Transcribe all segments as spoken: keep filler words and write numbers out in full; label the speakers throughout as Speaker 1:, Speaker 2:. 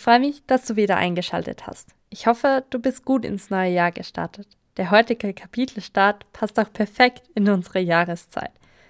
Speaker 1: freue mich, dass du wieder eingeschaltet hast. Ich hoffe, du bist gut ins neue Jahr gestartet. Der heutige Kapitelstart passt auch perfekt in unsere Jahreszeit.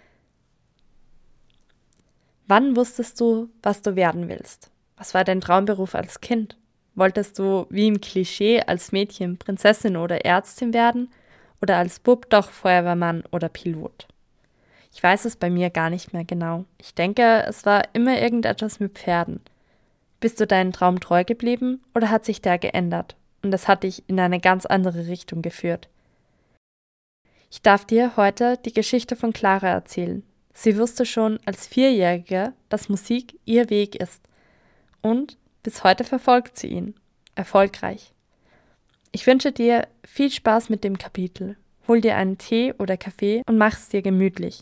Speaker 1: Wann wusstest du, was du werden willst? Was war dein Traumberuf als Kind? Wolltest du, wie im Klischee, als Mädchen Prinzessin oder Ärztin werden? Oder als Bub doch Feuerwehrmann oder Pilot? Ich weiß es bei mir gar nicht mehr genau. Ich denke, es war immer irgendetwas mit Pferden. Bist du deinem Traum treu geblieben oder hat sich der geändert und es hat dich in eine ganz andere Richtung geführt? Ich darf dir heute die Geschichte von Clara erzählen. Sie wusste schon als Vierjährige, dass Musik ihr Weg ist und bis heute verfolgt sie ihn. Erfolgreich. Ich wünsche dir viel Spaß mit dem Kapitel. Hol dir einen Tee oder Kaffee und mach es dir gemütlich.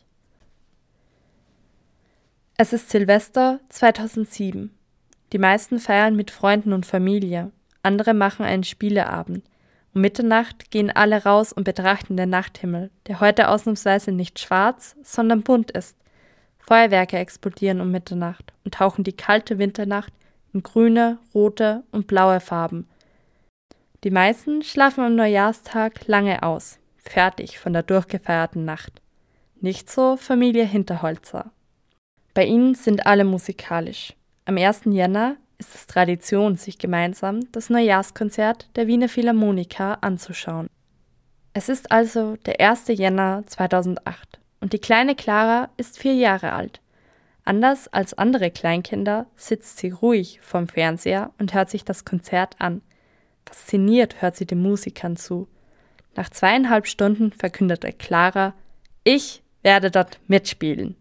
Speaker 1: Es ist Silvester zweitausendsieben. Die meisten feiern mit Freunden und Familie, andere machen einen Spieleabend. Um Mitternacht gehen alle raus und betrachten den Nachthimmel, der heute ausnahmsweise nicht schwarz, sondern bunt ist. Feuerwerke explodieren um Mitternacht und tauchen die kalte Winternacht in grüne, rote und blaue Farben. Die meisten schlafen am Neujahrstag lange aus, fertig von der durchgefeierten Nacht. Nicht so Familie Hinterholzer. Bei ihnen sind alle musikalisch. Am ersten Jänner ist es Tradition, sich gemeinsam das Neujahrskonzert der Wiener Philharmoniker anzuschauen. Es ist also der erste Jänner zweitausendacht und die kleine Clara ist vier Jahre alt. Anders als andere Kleinkinder sitzt sie ruhig vorm Fernseher und hört sich das Konzert an. Fasziniert hört sie den Musikern zu. Nach zweieinhalb Stunden verkündete Clara: Ich werde dort mitspielen.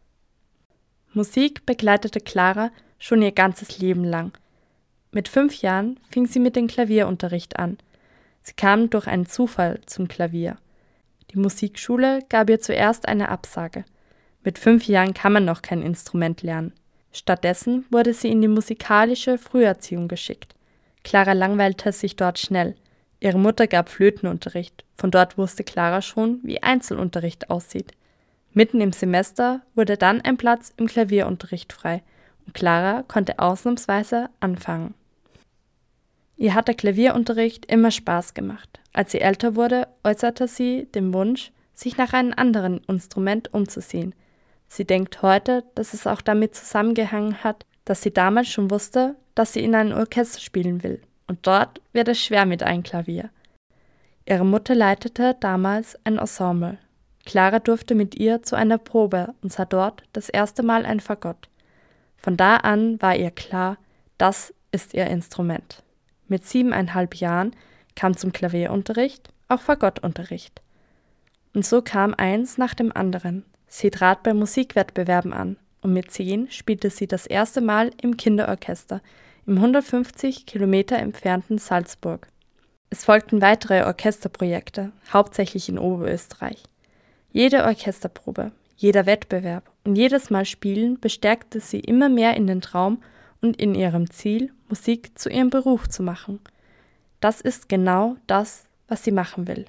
Speaker 1: Musik begleitete Clara schon ihr ganzes Leben lang. Mit fünf Jahren fing sie mit dem Klavierunterricht an. Sie kam durch einen Zufall zum Klavier. Die Musikschule gab ihr zuerst eine Absage. Mit fünf Jahren kann man noch kein Instrument lernen. Stattdessen wurde sie in die musikalische Früherziehung geschickt. Clara langweilte sich dort schnell. Ihre Mutter gab Flötenunterricht. Von dort wusste Clara schon, wie Einzelunterricht aussieht. Mitten im Semester wurde dann ein Platz im Klavierunterricht frei und Clara konnte ausnahmsweise anfangen. Ihr hat der Klavierunterricht immer Spaß gemacht. Als sie älter wurde, äußerte sie den Wunsch, sich nach einem anderen Instrument umzusehen. Sie denkt heute, dass es auch damit zusammengehangen hat, dass sie damals schon wusste, dass sie in einem Orchester spielen will. Und dort wird es schwer mit einem Klavier. Ihre Mutter leitete damals ein Ensemble. Clara durfte mit ihr zu einer Probe und sah dort das erste Mal ein Fagott. Von da an war ihr klar, das ist ihr Instrument. Mit siebeneinhalb Jahren kam zum Klavierunterricht auch Fagottunterricht. Und so kam eins nach dem anderen. Sie trat bei Musikwettbewerben an und mit zehn spielte sie das erste Mal im Kinderorchester im hundertfünfzig Kilometer entfernten Salzburg. Es folgten weitere Orchesterprojekte, hauptsächlich in Oberösterreich. Jede Orchesterprobe, jeder Wettbewerb und jedes Mal Spielen bestärkte sie immer mehr in den Traum und in ihrem Ziel, Musik zu ihrem Beruf zu machen. Das ist genau das, was sie machen will.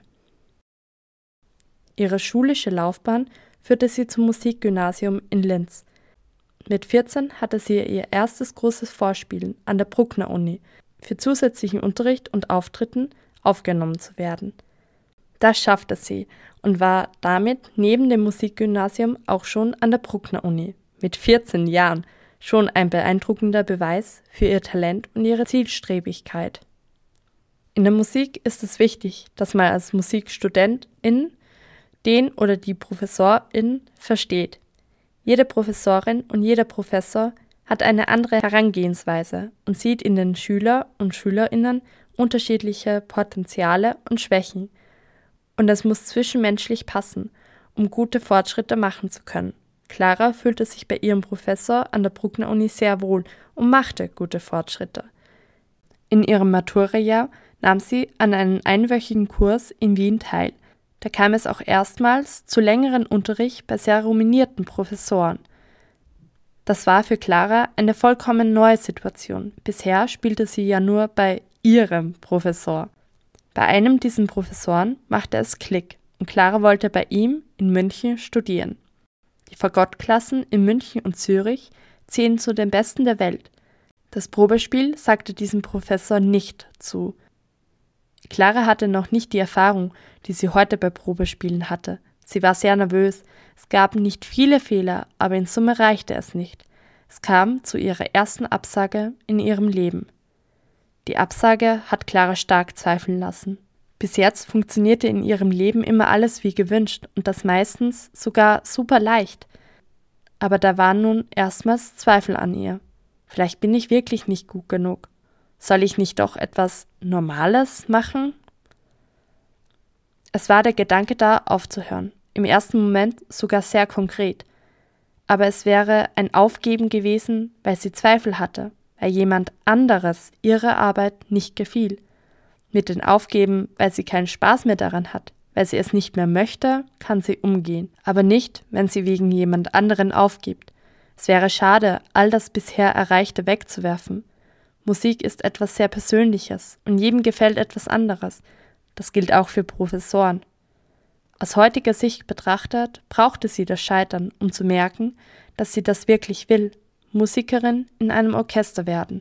Speaker 1: Ihre schulische Laufbahn führte sie zum Musikgymnasium in Linz. Mit vierzehn hatte sie ihr erstes großes Vorspielen an der Bruckner Uni, für zusätzlichen Unterricht und Auftritten aufgenommen zu werden. Das schaffte sie und war damit neben dem Musikgymnasium auch schon an der Bruckner Uni. Mit vierzehn Jahren schon ein beeindruckender Beweis für ihr Talent und ihre Zielstrebigkeit. In der Musik ist es wichtig, dass man als Musikstudentin den oder die Professorin versteht. Jede Professorin und jeder Professor hat eine andere Herangehensweise und sieht in den Schüler und Schülerinnen unterschiedliche Potenziale und Schwächen. Und es muss zwischenmenschlich passen, um gute Fortschritte machen zu können. Clara fühlte sich bei ihrem Professor an der Bruckner Uni sehr wohl und machte gute Fortschritte. In ihrem Maturajahr nahm sie an einem einwöchigen Kurs in Wien teil. Da kam es auch erstmals zu längeren Unterricht bei sehr renommierten Professoren. Das war für Clara eine vollkommen neue Situation. Bisher spielte sie ja nur bei ihrem Professor. Bei einem dieser Professoren machte es Klick und Clara wollte bei ihm in München studieren. Die Fagottklassen in München und Zürich zählen zu den besten der Welt. Das Probespiel sagte diesem Professor nicht zu. Clara hatte noch nicht die Erfahrung, die sie heute bei Probespielen hatte. Sie war sehr nervös. Es gab nicht viele Fehler, aber in Summe reichte es nicht. Es kam zu ihrer ersten Absage in ihrem Leben. Die Absage hat Clara stark zweifeln lassen. Bis jetzt funktionierte in ihrem Leben immer alles wie gewünscht und das meistens sogar super leicht. Aber da waren nun erstmals Zweifel an ihr. Vielleicht bin ich wirklich nicht gut genug. Soll ich nicht doch etwas Normales machen? Es war der Gedanke da, aufzuhören. Im ersten Moment sogar sehr konkret. Aber es wäre ein Aufgeben gewesen, weil sie Zweifel hatte, weil jemand anderes ihre Arbeit nicht gefiel. Mit dem Aufgeben, weil sie keinen Spaß mehr daran hat, weil sie es nicht mehr möchte, kann sie umgehen. Aber nicht, wenn sie wegen jemand anderen aufgibt. Es wäre schade, all das bisher Erreichte wegzuwerfen. Musik ist etwas sehr Persönliches und jedem gefällt etwas anderes. Das gilt auch für Professoren. Aus heutiger Sicht betrachtet, brauchte sie das Scheitern, um zu merken, dass sie das wirklich will, Musikerin in einem Orchester werden.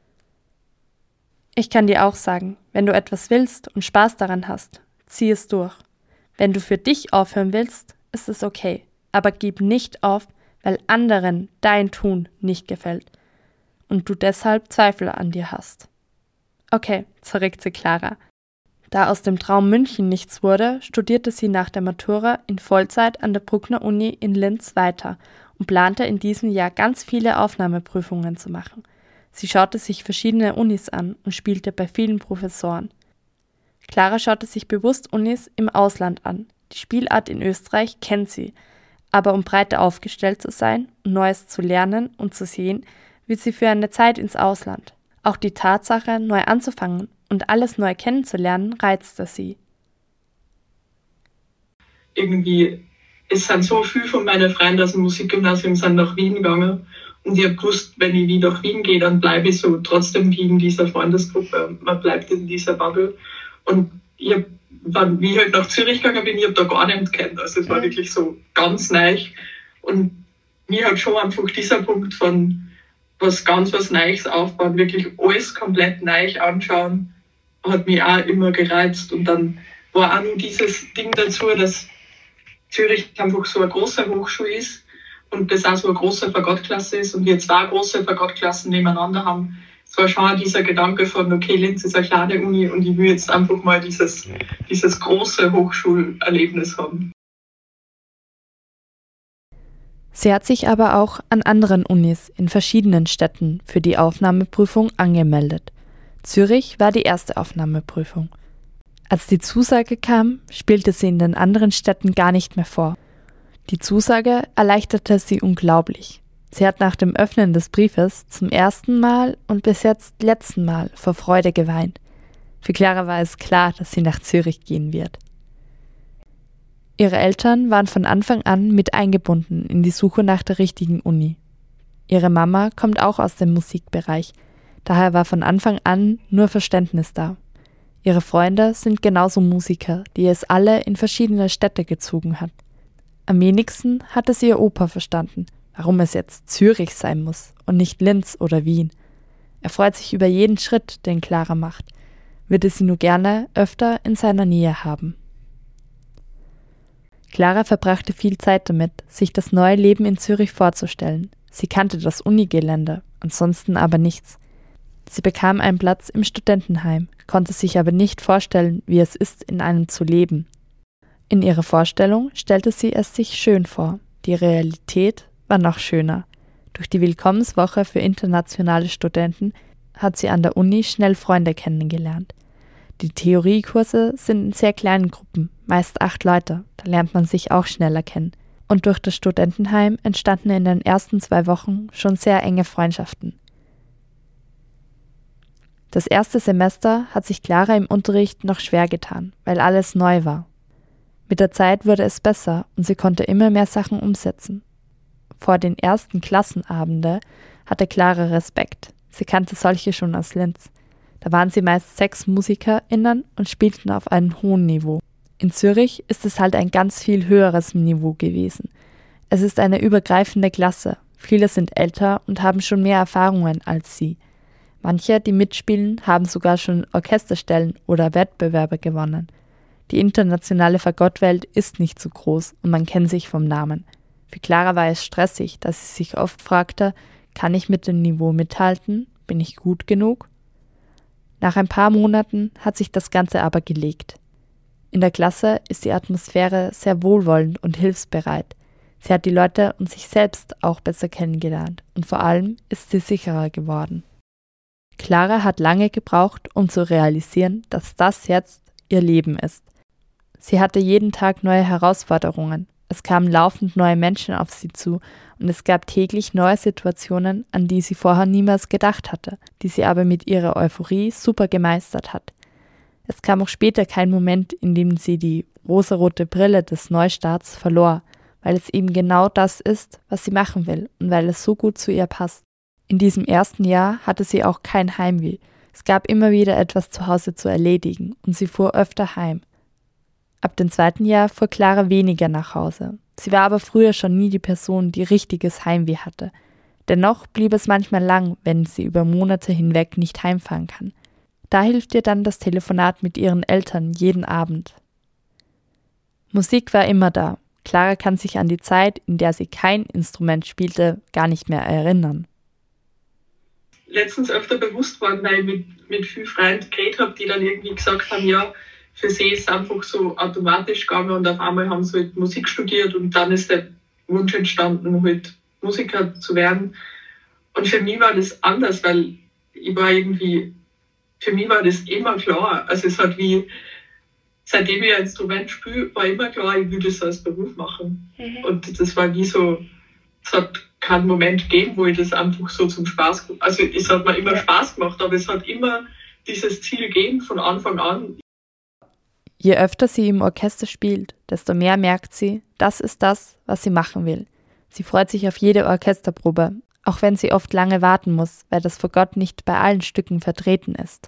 Speaker 1: Ich kann dir auch sagen, wenn du etwas willst und Spaß daran hast, zieh es durch. Wenn du für dich aufhören willst, ist es okay, aber gib nicht auf, weil anderen dein Tun nicht gefällt und du deshalb Zweifel an dir hast. Okay, zurückte Clara. Da aus dem Traum München nichts wurde, studierte sie nach der Matura in Vollzeit an der Bruckner Uni in Linz weiter und plante in diesem Jahr ganz viele Aufnahmeprüfungen zu machen. Sie schaute sich verschiedene Unis an und spielte bei vielen Professoren. Clara schaute sich bewusst Unis im Ausland an. Die Spielart in Österreich kennt sie, aber um breiter aufgestellt zu sein und Neues zu lernen und zu sehen, will sie für eine Zeit ins Ausland. Auch die Tatsache, neu anzufangen und alles neu kennenzulernen, reizte sie.
Speaker 2: Irgendwie, es sind so viele von meinen Freunden aus dem Musikgymnasium sind nach Wien gegangen und ich habe gewusst, wenn ich wieder nach Wien gehe, dann bleibe ich so trotzdem wie in dieser Freundesgruppe. Man bleibt in dieser Bubble. Und ich hab, wie ich halt nach Zürich gegangen bin, ich habe da gar nichts kennt. Also es war wirklich so ganz neu. Und mir hat schon einfach dieser Punkt von was ganz was Neues aufbauen, wirklich alles komplett neu anschauen, hat mich auch immer gereizt. Und dann war auch noch dieses Ding dazu, dass Zürich einfach so eine große Hochschule ist und das auch so eine große Fagottklasse ist und wir zwei große Fagottklassen nebeneinander haben. Es war schon dieser Gedanke von, okay, Linz ist eine kleine Uni und ich will jetzt einfach mal dieses, dieses große Hochschulerlebnis haben.
Speaker 1: Sie hat sich aber auch an anderen Unis in verschiedenen Städten für die Aufnahmeprüfung angemeldet. Zürich war die erste Aufnahmeprüfung. Als die Zusage kam, spielte sie in den anderen Städten gar nicht mehr vor. Die Zusage erleichterte sie unglaublich. Sie hat nach dem Öffnen des Briefes zum ersten Mal und bis jetzt letzten Mal vor Freude geweint. Für Clara war es klar, dass sie nach Zürich gehen wird. Ihre Eltern waren von Anfang an mit eingebunden in die Suche nach der richtigen Uni. Ihre Mama kommt auch aus dem Musikbereich, daher war von Anfang an nur Verständnis da. Ihre Freunde sind genauso Musiker, die es alle in verschiedene Städte gezogen hat. Am wenigsten hat es ihr Opa verstanden, warum es jetzt Zürich sein muss und nicht Linz oder Wien. Er freut sich über jeden Schritt, den Clara macht, würde sie nur gerne öfter in seiner Nähe haben. Clara verbrachte viel Zeit damit, sich das neue Leben in Zürich vorzustellen. Sie kannte das Unigelände, ansonsten aber nichts. Sie bekam einen Platz im Studentenheim, konnte sich aber nicht vorstellen, wie es ist, in einem zu leben. In ihrer Vorstellung stellte sie es sich schön vor. Die Realität war noch schöner. Durch die Willkommenswoche für internationale Studenten hat sie an der Uni schnell Freunde kennengelernt. Die Theoriekurse sind in sehr kleinen Gruppen, meist acht Leute, da lernt man sich auch schneller kennen. Und durch das Studentenheim entstanden in den ersten zwei Wochen schon sehr enge Freundschaften. Das erste Semester hat sich Clara im Unterricht noch schwer getan, weil alles neu war. Mit der Zeit wurde es besser und sie konnte immer mehr Sachen umsetzen. Vor den ersten Klassenabende hatte Clara Respekt. Sie kannte solche schon aus Linz. Da waren sie meist sechs MusikerInnen und spielten auf einem hohen Niveau. In Zürich ist es halt ein ganz viel höheres Niveau gewesen. Es ist eine übergreifende Klasse. Viele sind älter und haben schon mehr Erfahrungen als sie. Manche, die mitspielen, haben sogar schon Orchesterstellen oder Wettbewerbe gewonnen. Die internationale Fagottwelt ist nicht so groß und man kennt sich vom Namen. Für Clara war es stressig, dass sie sich oft fragte, kann ich mit dem Niveau mithalten? Bin ich gut genug? Nach ein paar Monaten hat sich das Ganze aber gelegt. In der Klasse ist die Atmosphäre sehr wohlwollend und hilfsbereit. Sie hat die Leute und sich selbst auch besser kennengelernt und vor allem ist sie sicherer geworden. Clara hat lange gebraucht, um zu realisieren, dass das jetzt ihr Leben ist. Sie hatte jeden Tag neue Herausforderungen. Es kamen laufend neue Menschen auf sie zu und es gab täglich neue Situationen, an die sie vorher niemals gedacht hatte, die sie aber mit ihrer Euphorie super gemeistert hat. Es kam auch später kein Moment, in dem sie die rosarote Brille des Neustarts verlor, weil es eben genau das ist, was sie machen will und weil es so gut zu ihr passt. In diesem ersten Jahr hatte sie auch kein Heimweh. Es gab immer wieder etwas zu Hause zu erledigen und sie fuhr öfter heim. Ab dem zweiten Jahr fuhr Clara weniger nach Hause. Sie war aber früher schon nie die Person, die richtiges Heimweh hatte. Dennoch blieb es manchmal lang, wenn sie über Monate hinweg nicht heimfahren kann. Da hilft ihr dann das Telefonat mit ihren Eltern jeden Abend. Musik war immer da. Clara kann sich an die Zeit, in der sie kein Instrument spielte, gar nicht mehr erinnern.
Speaker 2: Letztens öfter bewusst worden, weil ich mit, mit vielen Freunden geredet habe, die dann irgendwie gesagt haben, ja, für sie ist es einfach so automatisch gegangen und auf einmal haben sie halt Musik studiert und dann ist der Wunsch entstanden, halt Musiker zu werden. Und für mich war das anders, weil ich war irgendwie, für mich war das immer klar. Also es hat wie, seitdem ich ein Instrument spiele, war immer klar, ich will das als Beruf machen. Mhm. Und das war wie so, es hat keinen Moment gegeben, wo ich das einfach so zum Spaß, also es hat mir immer ja. Spaß gemacht, aber es hat immer dieses Ziel gegeben von Anfang an.
Speaker 1: Je öfter sie im Orchester spielt, desto mehr merkt sie, das ist das, was sie machen will. Sie freut sich auf jede Orchesterprobe, auch wenn sie oft lange warten muss, weil das Fagott nicht bei allen Stücken vertreten ist.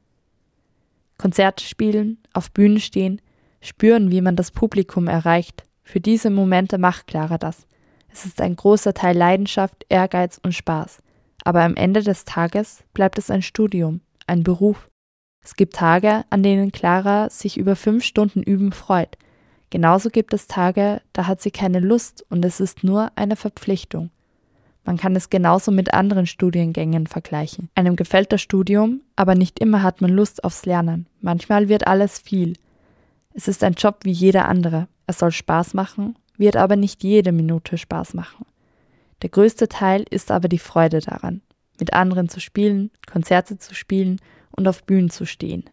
Speaker 1: Konzerte spielen, auf Bühnen stehen, spüren, wie man das Publikum erreicht. Für diese Momente macht Clara das. Es ist ein großer Teil Leidenschaft, Ehrgeiz und Spaß. Aber am Ende des Tages bleibt es ein Studium, ein Beruf. Es gibt Tage, an denen Clara sich über fünf Stunden Üben freut. Genauso gibt es Tage, da hat sie keine Lust und es ist nur eine Verpflichtung. Man kann es genauso mit anderen Studiengängen vergleichen. Einem gefällt das Studium, aber nicht immer hat man Lust aufs Lernen. Manchmal wird alles viel. Es ist ein Job wie jeder andere. Er soll Spaß machen, wird aber nicht jede Minute Spaß machen. Der größte Teil ist aber die Freude daran, mit anderen zu spielen, Konzerte zu spielen und auf Bühnen zu stehen.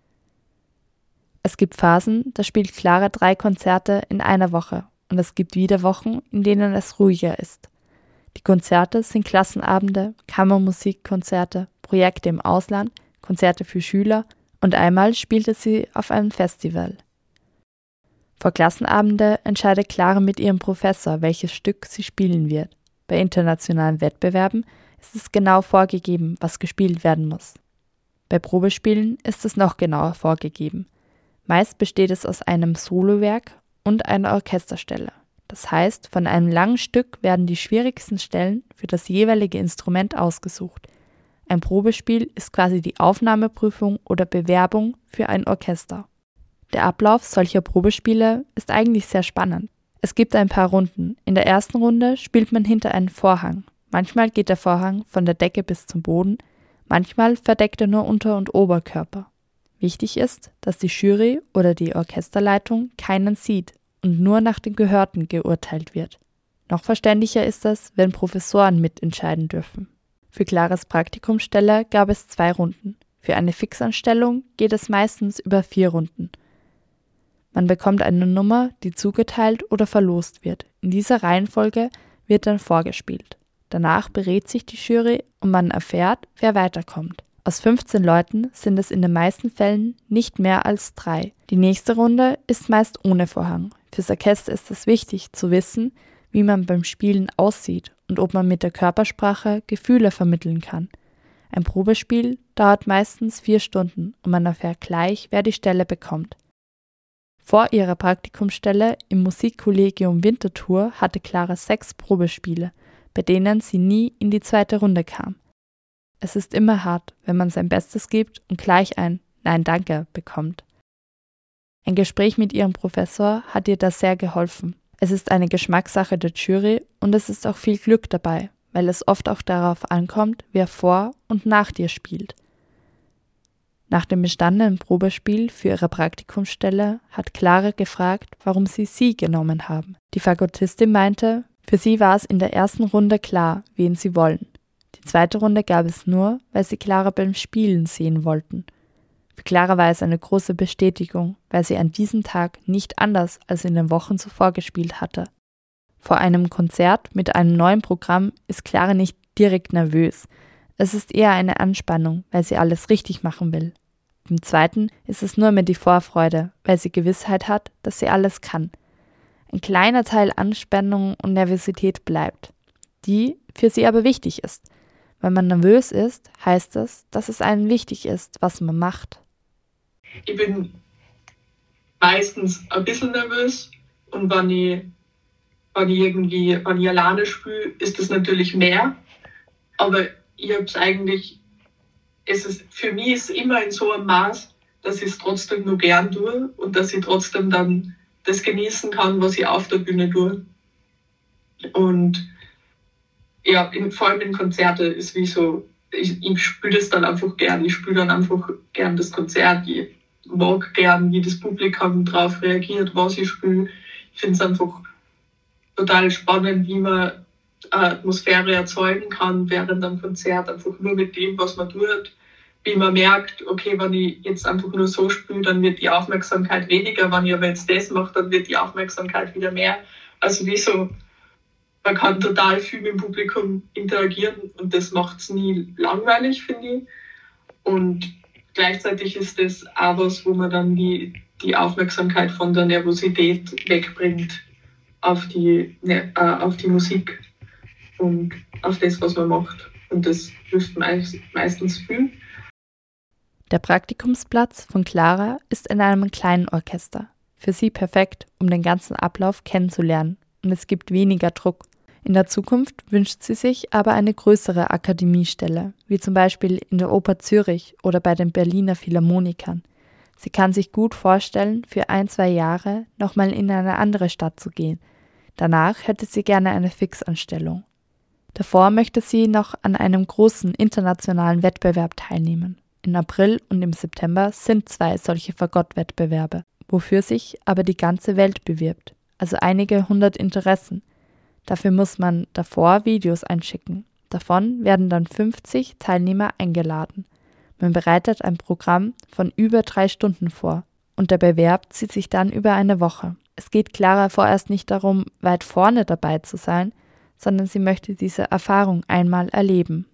Speaker 1: Es gibt Phasen, da spielt Clara drei Konzerte in einer Woche und es gibt wieder Wochen, in denen es ruhiger ist. Die Konzerte sind Klassenabende, Kammermusikkonzerte, Projekte im Ausland, Konzerte für Schüler und einmal spielte sie auf einem Festival. Vor Klassenabende entscheidet Clara mit ihrem Professor, welches Stück sie spielen wird. Bei internationalen Wettbewerben ist es genau vorgegeben, was gespielt werden muss. Bei Probespielen ist es noch genauer vorgegeben. Meist besteht es aus einem Solowerk und einer Orchesterstelle. Das heißt, von einem langen Stück werden die schwierigsten Stellen für das jeweilige Instrument ausgesucht. Ein Probespiel ist quasi die Aufnahmeprüfung oder Bewerbung für ein Orchester. Der Ablauf solcher Probespiele ist eigentlich sehr spannend. Es gibt ein paar Runden. In der ersten Runde spielt man hinter einem Vorhang. Manchmal geht der Vorhang von der Decke bis zum Boden, manchmal verdeckt er nur Unter- und Oberkörper. Wichtig ist, dass die Jury oder die Orchesterleitung keinen sieht und nur nach dem Gehörten geurteilt wird. Noch verständlicher ist es, wenn Professoren mitentscheiden dürfen. Für Claras Praktikumsstelle gab es zwei Runden. Für eine Fixanstellung geht es meistens über vier Runden. Man bekommt eine Nummer, die zugeteilt oder verlost wird. In dieser Reihenfolge wird dann vorgespielt. Danach berät sich die Jury und man erfährt, wer weiterkommt. Aus fünfzehn Leuten sind es in den meisten Fällen nicht mehr als drei. Die nächste Runde ist meist ohne Vorhang. Fürs Orchester ist es wichtig zu wissen, wie man beim Spielen aussieht und ob man mit der Körpersprache Gefühle vermitteln kann. Ein Probespiel dauert meistens vier Stunden und man erfährt gleich, wer die Stelle bekommt. Vor ihrer Praktikumsstelle im Musikkollegium Winterthur hatte Clara sechs Probespiele, bei denen sie nie in die zweite Runde kam. Es ist immer hart, wenn man sein Bestes gibt und gleich ein Nein, danke bekommt. Ein Gespräch mit ihrem Professor hat ihr da sehr geholfen. Es ist eine Geschmackssache der Jury und es ist auch viel Glück dabei, weil es oft auch darauf ankommt, wer vor und nach dir spielt. Nach dem bestandenen Probespiel für ihre Praktikumsstelle hat Clara gefragt, warum sie sie genommen haben. Die Fakultistin meinte, für sie war es in der ersten Runde klar, wen sie wollen. Die zweite Runde gab es nur, weil sie Clara beim Spielen sehen wollten. Für Clara war es eine große Bestätigung, weil sie an diesem Tag nicht anders als in den Wochen zuvor gespielt hatte. Vor einem Konzert mit einem neuen Programm ist Clara nicht direkt nervös. Es ist eher eine Anspannung, weil sie alles richtig machen will. Beim zweiten ist es nur mehr die Vorfreude, weil sie Gewissheit hat, dass sie alles kann. Ein kleiner Teil Anspannung und Nervosität bleibt, die für sie aber wichtig ist. Wenn man nervös ist, heißt es, dass es einem wichtig ist, was man macht.
Speaker 2: Ich bin meistens ein bisschen nervös und wenn ich, wenn ich irgendwie, wenn ich alleine spiele, ist es natürlich mehr. Aber ich habe es eigentlich, es ist, für mich ist es immer in so einem Maß, dass ich es trotzdem nur gern tue und dass ich trotzdem dann das genießen kann, was ich auf der Bühne tue. Und ja, in, vor allem in Konzerten ist wie so, ich, ich spiele das dann einfach gern. Ich spiele dann einfach gern das Konzert. Ich mag gern, wie das Publikum darauf reagiert, was ich spiele. Ich finde es einfach total spannend, wie man eine Atmosphäre erzeugen kann während einem Konzert, einfach nur mit dem, was man tut. Wie man merkt, okay, wenn ich jetzt einfach nur so spiele, dann wird die Aufmerksamkeit weniger. Wenn ich aber jetzt das mache, dann wird die Aufmerksamkeit wieder mehr. Also wie so, man kann total viel mit dem Publikum interagieren und das macht es nie langweilig, finde ich. Und gleichzeitig ist das auch was, wo man dann die, die Aufmerksamkeit von der Nervosität wegbringt auf die, ne, äh, auf die Musik und auf das, was man macht. Und das hilft meist, meistens viel.
Speaker 1: Der Praktikumsplatz von Clara ist in einem kleinen Orchester. Für sie perfekt, um den ganzen Ablauf kennenzulernen. Und es gibt weniger Druck. In der Zukunft wünscht sie sich aber eine größere Akademiestelle, wie zum Beispiel in der Oper Zürich oder bei den Berliner Philharmonikern. Sie kann sich gut vorstellen, für ein, zwei Jahre nochmal in eine andere Stadt zu gehen. Danach hätte sie gerne eine Fixanstellung. Davor möchte sie noch an einem großen internationalen Wettbewerb teilnehmen. Im April und im September sind zwei solche Fagott-Wettbewerbe, wofür sich aber die ganze Welt bewirbt, also einige hundert Interessen. Dafür muss man davor Videos einschicken. Davon werden dann fünfzig Teilnehmer eingeladen. Man bereitet ein Programm von über drei Stunden vor und der Bewerb zieht sich dann über eine Woche. Es geht Clara vorerst nicht darum, weit vorne dabei zu sein, sondern sie möchte diese Erfahrung einmal erleben.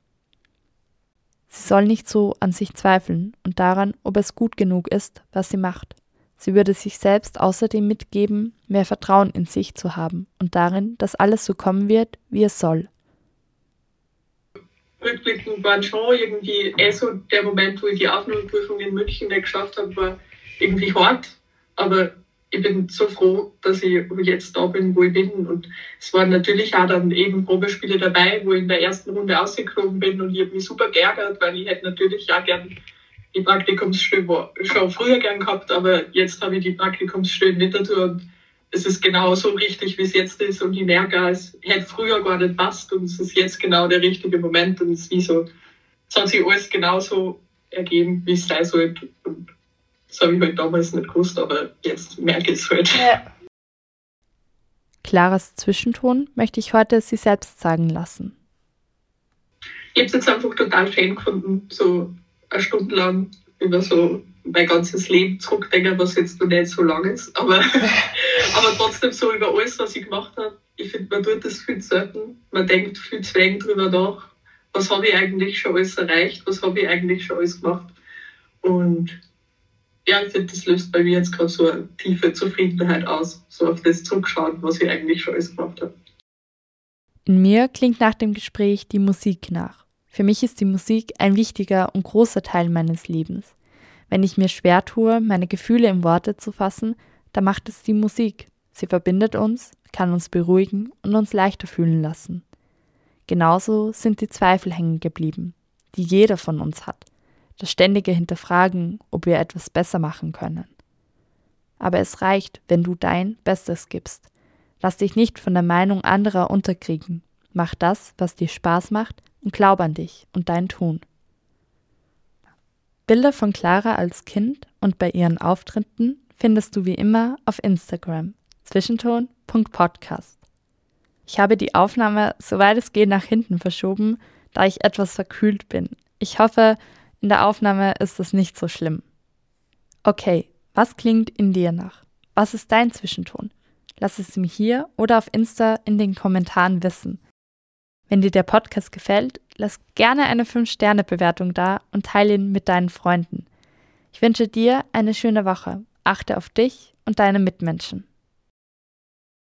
Speaker 1: Sie soll nicht so an sich zweifeln und daran, ob es gut genug ist, was sie macht. Sie würde sich selbst außerdem mitgeben, mehr Vertrauen in sich zu haben und darin, dass alles so kommen wird, wie es soll.
Speaker 2: Rückblickend war schon irgendwie eh so der Moment, wo ich die Aufnahmeprüfung in München nicht geschafft habe, war irgendwie hart. Aber ich bin so froh, dass ich jetzt da bin, wo ich bin. Und es waren natürlich auch dann eben Probespiele dabei, wo ich in der ersten Runde ausgeflogen bin und ich habe mich super geärgert, weil ich hätte natürlich auch gern die Praktikumsstelle schon früher gern gehabt, aber jetzt habe ich die Praktikumsstelle nicht dazu und es ist genau so richtig, wie es jetzt ist und ich merke, es hätte früher gar nicht passt und es ist jetzt genau der richtige Moment und es ist wie so, es hat sich alles genauso ergeben, wie es sein sollte und das habe ich halt damals nicht gewusst, aber jetzt merke ich es halt. Ja.
Speaker 1: Claras Zwischenton möchte ich heute sie selbst sagen lassen.
Speaker 2: Ich habe es jetzt einfach total schön gefunden, so eine Stunde lang über so mein ganzes Leben zurückdenken, was jetzt noch nicht so lang ist, aber, aber trotzdem so über alles, was ich gemacht habe. Ich finde, man tut das viel zu selten, man denkt viel zu wenig drüber nach, was habe ich eigentlich schon alles erreicht, was habe ich eigentlich schon alles gemacht und ja, ich finde, das löst bei mir jetzt gerade so eine tiefe Zufriedenheit aus, so auf das zurückschauen, was ich eigentlich schon alles gemacht habe.
Speaker 1: In mir klingt nach dem Gespräch die Musik nach. Für mich ist die Musik ein wichtiger und großer Teil meines Lebens. Wenn ich mir schwer tue, meine Gefühle in Worte zu fassen, dann macht es die Musik. Sie verbindet uns, kann uns beruhigen und uns leichter fühlen lassen. Genauso sind die Zweifel hängen geblieben. die jeder von uns hat. Das ständige Hinterfragen, ob wir etwas besser machen können. Aber es reicht, wenn du dein Bestes gibst. Lass dich nicht von der Meinung anderer unterkriegen. Mach das, was dir Spaß macht und glaub an dich und dein Tun. Bilder von Clara als Kind und bei ihren Auftritten findest du wie immer auf Instagram zwischenton punkt podcast. Ich habe die Aufnahme, soweit es geht, nach hinten verschoben, da ich etwas verkühlt bin. Ich hoffe, in der Aufnahme ist es nicht so schlimm. Okay, was klingt in dir nach? Was ist dein Zwischenton? Lass es mir hier oder auf Insta in den Kommentaren wissen. Wenn dir der Podcast gefällt, lass gerne eine fünf Sterne Bewertung da und teile ihn mit deinen Freunden. Ich wünsche dir eine schöne Woche. Achte auf dich und deine Mitmenschen.